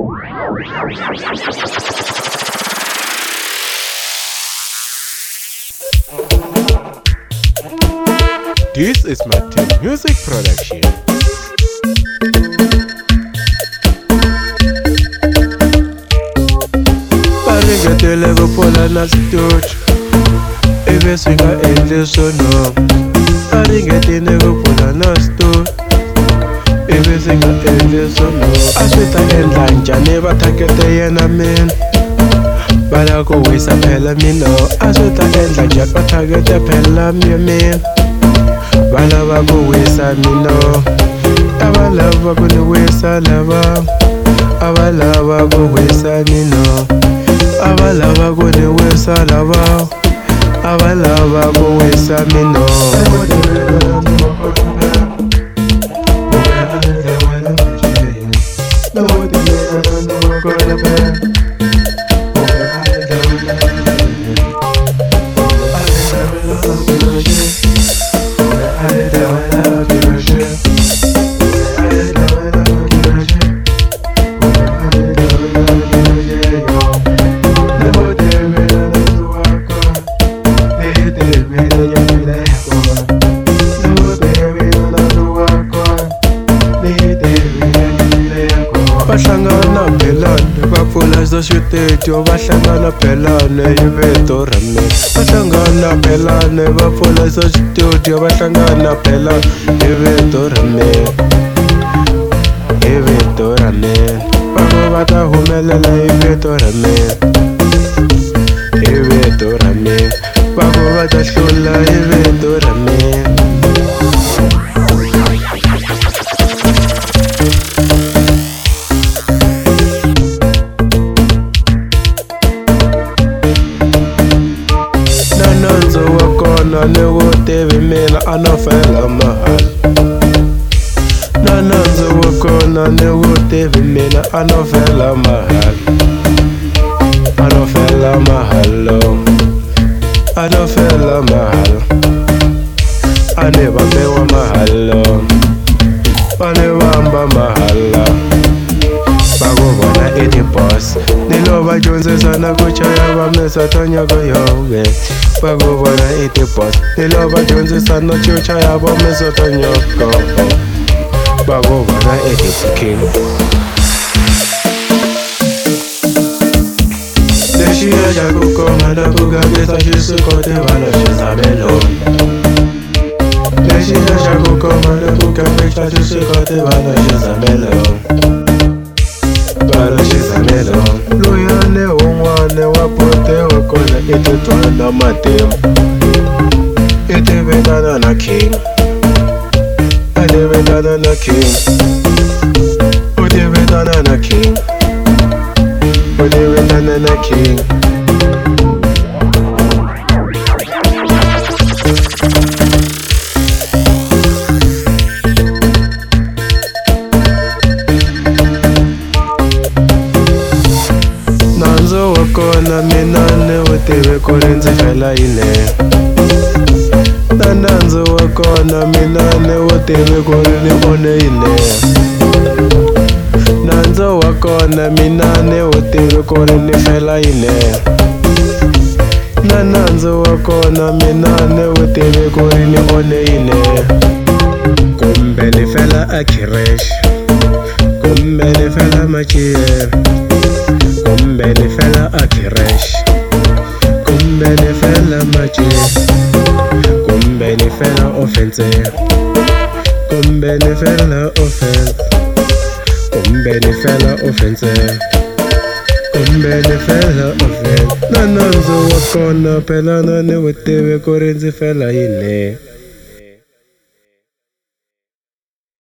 This is Martin Music Production. Baringetele kupola na studio Ibe singa endle sono Baringetele kupola na studio Ibe singa endle sono Aswita endla njani bathakete yena mina Bala kuwisa phela mina Aswita endla njani bathakete phela mina Balava kuwisa mina Abalava kuniwisa lava Abalava kuwisa mina Abalava kuniwisa lava Abalava kuwisa mina Bahlangana belane bapfula switedio bahlangana belane ivito ra mina bahlangana belane bapfula switedio bahlangana belane ivito ra mina ivito ra mina bavo bata humelela ivito ra mina ivito ra mina bavo bata hlula ivito ra mina Nanzo wakona newotevi mina anofela mahal Nanzo wakona newotevi mina anofela mahal Anofela mahalo Anofela mahal Anebambewa mahalo Anebamba mahala Bakubona iti boss Niloba dyondzisana ku chaya va mesatanya ko yowe Bakubona iti boss Niloba dyondzisana ku chaya va mesatanya ko Bakubona iti king Leshiya ja ku koma na ku gabisa xisikote vana xizabeloni Leshiya ja ku koma na ku gabisa xisikote vana xizabeloni Para xizamelo Luyane un'wane wa pote wa kona ititwana matimu Itivetana na king Ativetana na king Utivetana na king Utivetana na king Nanzo wakona minane utive kuri ndzi fela yine Nanzo wakona minane utive kuri ni one yine Nanzo wakona minane utive kuri ni fela yine Nanzo wakona minane utive kuri ni one yine Kumbe ni fela akiresh Kumbe ni fela machie Kumbe ni fela akiresh Kumbe ni fela machi Kumbe ni fela offense Kumbe ni fela offense Kumbe ni fela offense Kumbe ni fela offense Nanzo wakona pelana ni utive kuri ndzi fela yine